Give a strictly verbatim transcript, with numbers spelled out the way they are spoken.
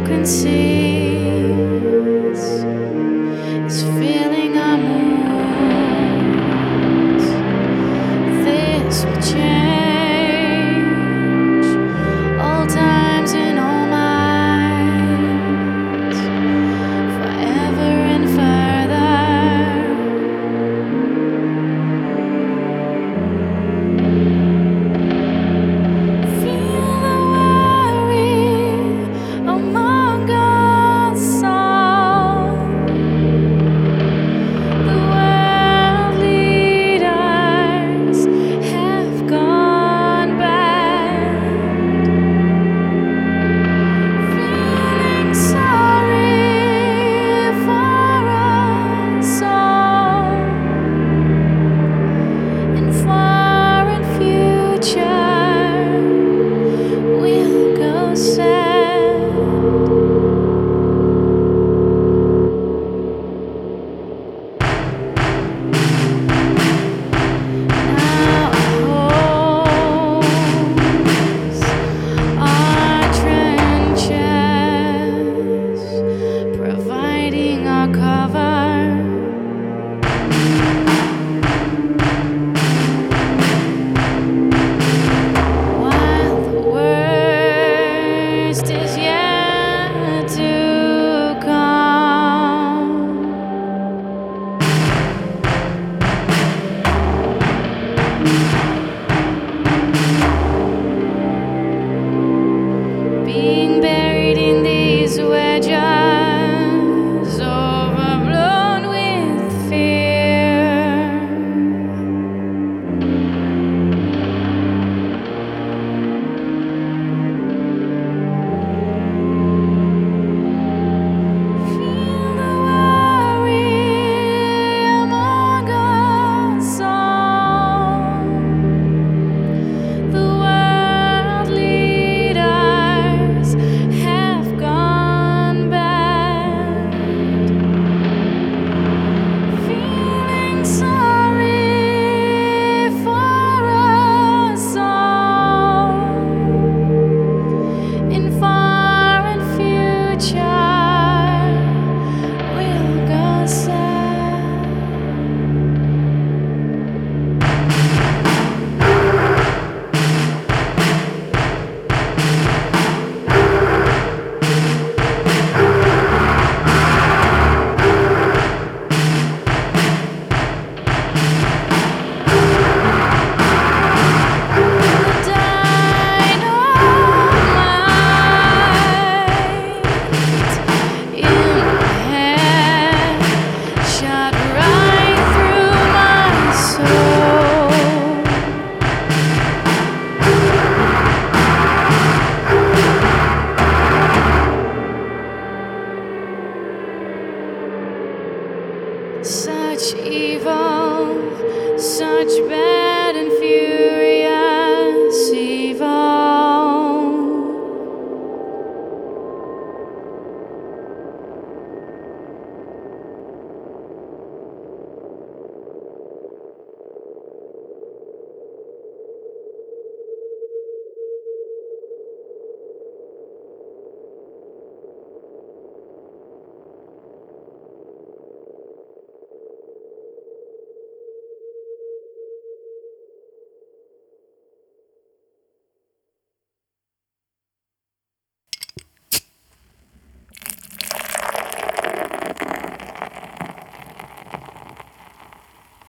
frequencies is filling our moods. This will change all times and all minds, forever and further. Feel the worry among us all. The world leaders have gone bad. Feeling sorry for us all. In foreign future, we'll go sad. Now holes are trenches, providing our cover. While the worst is yet to come. Be